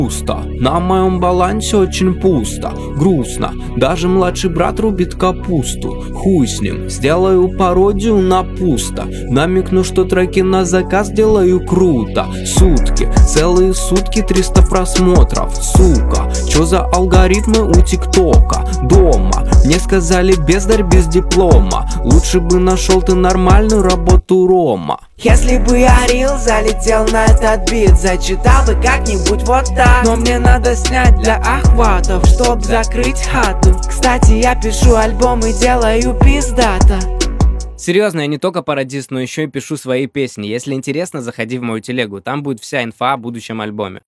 Пусто, на моем балансе очень пусто, грустно, даже младший брат рубит капусту. Хуй с ним, сделаю пародию на пусто, намекну, что треки на заказ делаю круто. Сутки, целые сутки 300 просмотров, сука, чё за алгоритмы у ТикТока? Дома, мне сказали бездарь без диплома, лучше бы нашел ты нормальную работу, Рома. Если бы я рил, залетел на этот бит, зачитал бы как-нибудь вот так. Но мне надо снять для охватов, чтоб закрыть хату. Кстати, я пишу альбом и делаю пиздато. Серьезно, я не только пародист, но еще и пишу свои песни. Если интересно, заходи в мою телегу, там будет вся инфа о будущем альбоме.